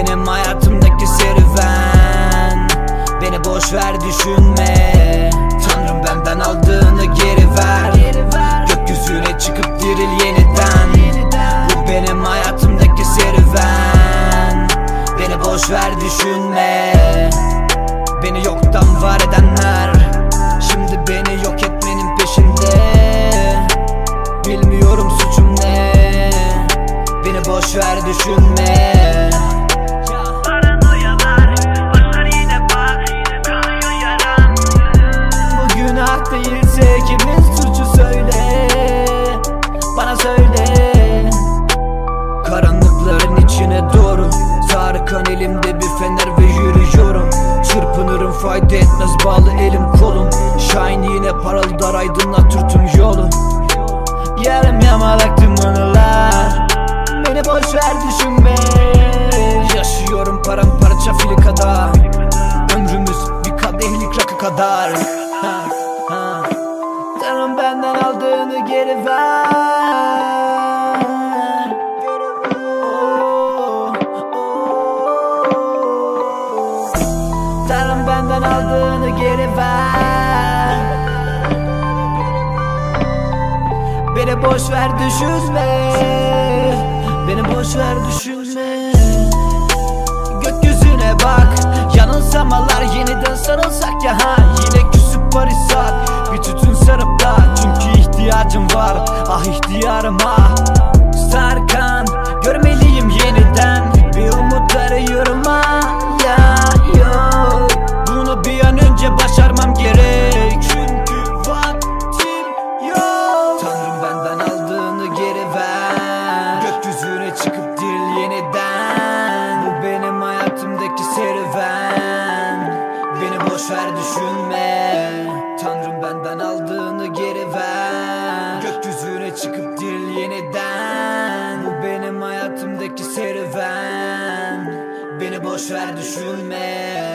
benim hayatımdaki serüven. Beni boş ver düşünme. Tanrım benden aldığını geri ver. Gökyüzüne çıkıp diril yeniden. Bu benim hayatımdaki serüven. Beni boş ver düşünme. Beni yoktan var edenler şimdi beni yok etmenin peşinde. Bilmiyorum suçum ne. Beni boş ver düşünme. Paranoyalar başlar yine bak, kanıyor yaran. Bu günah değilse kimin suçu söyle. Bana söyle. Karanlıkların içine doğru sarkan elimde bir fener ve yürüyorum. Çırpınırım fayda etmez bağlı elim kolum. Shine yine parıldar aydınlatır tüm yolu. Yarım yamalak tüm anılar. Beni boş ver düşünme. Yaşıyorum paramparça filikada. Ömrümüz bir kadehlik rakı kadar. Tanrım benden aldığını geri ver. Tanrım benden aldığını geri ver. Beni boş ver düşünme. Beni boş ver düşünme. Gökyüzüne bak, yanılsamalar yeniden sarılsak ya ha. Yine küsüp barışsak, bir tütün sarıp da. Çünkü ihtiyacım var, ah ihtiyarım ah. Sarkan, görmeliyim yeniden. Bir umut arıyorum ah ya yok. Bunu bir an önce başarmam gerek. Çünkü vaktim yok. Tanrım benden aldığını geri ver. Gökyüzüne çıkıp diril yeniden. Bu benim hayatımdaki serüven. Beni boş ver düşünme. Tanrım benden aldığını geri ver. Gökyüzüne çıkıp diril yeniden. Bu benim hayatımdaki serüven. Beni boş ver düşünme.